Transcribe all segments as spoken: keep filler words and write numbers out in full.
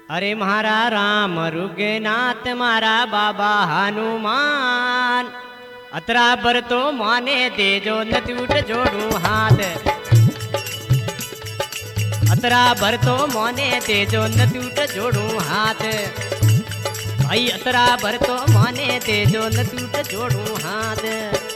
अरे मारा राम रुगनाथ मारा बाबा हनुमान अतरा बर तो माने दे जो न टूट जोड़ू हाथ अतरा भर तो माने दे जो न टूट जोड़ू हाथ भाई अतरा भर तो माने दे जो न टूट जोड़ू हाथ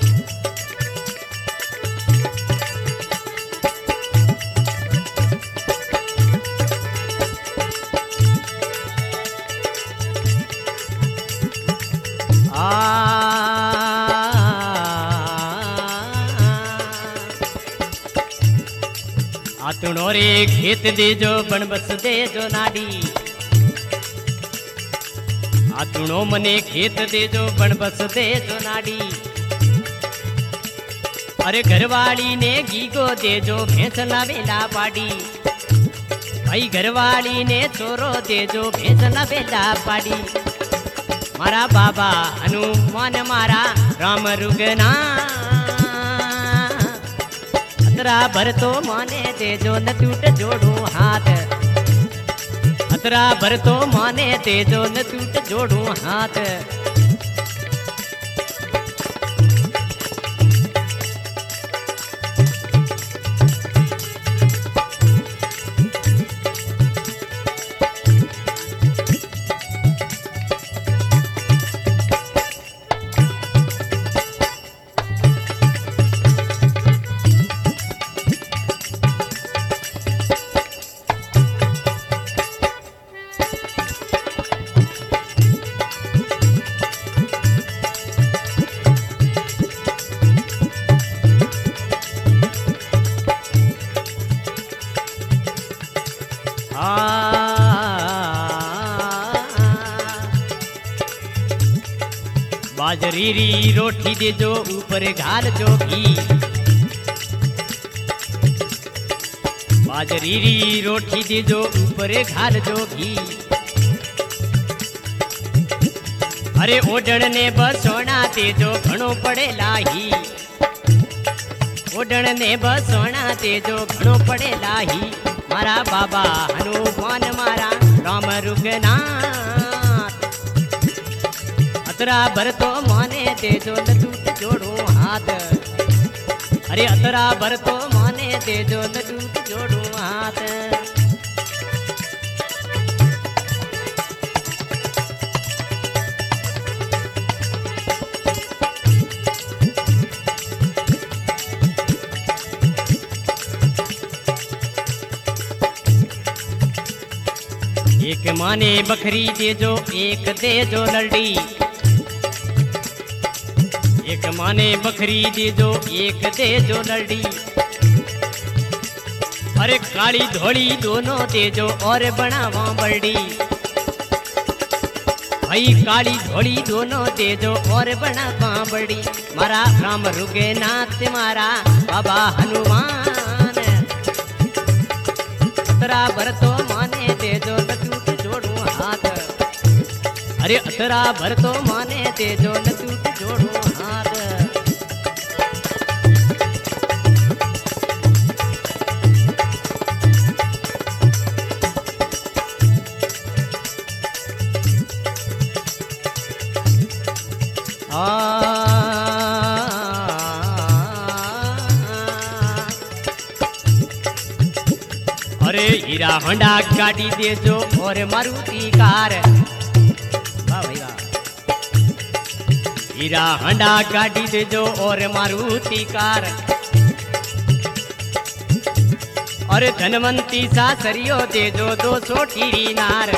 आतुणो रे खेत दे जो बन बस दे जो नाडी आतुणो मने खेत दे जो बन बस दे जो नाडी अरे घरवाली ने गीगो दे जो भैंस वेला पाड़ी भाई घरवाली ने चोरो दे जो भैंस वेला पाड़ी मारा बाबा हनुमान मारा राम रुगना अतरा भर तो माने दे जो न टूट जोड़ू हाथ अतरा भर तो माने दे जो न टूट जोड़ू हाथ बाजरी री रोटी दे जो ऊपर घाल जो घी बाजरी री रोटी दे जो ऊपर घाल जो घी अरे ओडण ने बसोना दे जो घणो पड़े लाही ओडण ने बसोना दे जो घणो पड़े लाही मारा बाबा हनुमान मारा राम रुगना अतरा भर तो माने दे जो न टूट जोड़ू हाथ अरे अतरा भर तो माने दे जो न टूट जोड़ू हाथ एक माने बकरी दे जो एक दे जो लड़ी एक माने बकरी दे जो एक दे जो लड़ी अरे काली धोड़ी दोनों दे जो और बनावा बड़ी भाई काली धोड़ी दोनों दे जो और बनावा बड़ी मारा राम रुगनाथ मारा बाबा हनुमान अतरा भर तो माने दे जो न टूट जोड़ू हाथ अरे अतरा भर तो माने दे जो न टूट जोड़ू हाथ अरे हीरा होंडा गाड़ी दे जो और मारुति कार वाह भाई वाह हीरा होंडा गाड़ी दे जो और मारुति कार और धनवंती सासरियो दे जो दो सौ टीरी नार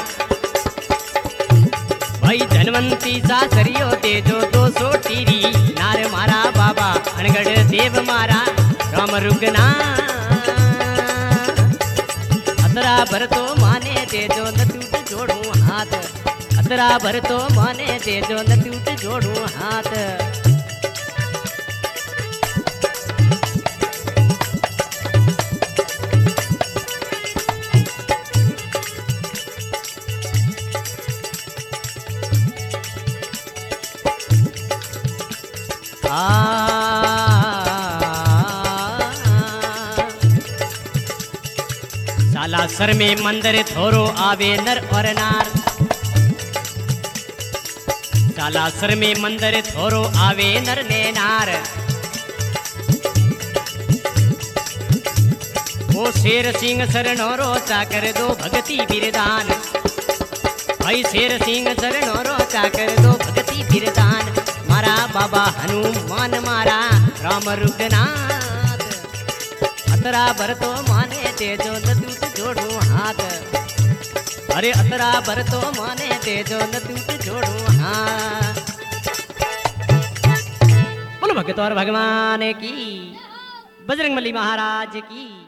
भाई धनवंती सासरियो दे जो दो सौ टीरी नार मारा बाबा अनगढ़ देव मारा राम रुगना अतरा भर तो माने दे जो न टूट जोड़ू हाथ अतरा भर तो माने दे जो न टूट जोड़ू हाथ सालासर में मंदिर थोरो आवे नर और नार। सालासर में मंदिर थोरो आवे नर ने नार। वो शेर सिंह शरणोरो चाकर दो भगति बिरदान। भाई शेर सिंह शरणोरो चाकर दो भगति बिरदान। मारा बाबा हनुमान मारा राम रुगनाथ। अतरा भर तो माने तेजो न दूत जोड़ू हाथ। अरे अतरा भर तो माने तेजो न दूत जोड़ू हाथ। बोलो भगत और भगवान की, बजरंगबली महाराज की।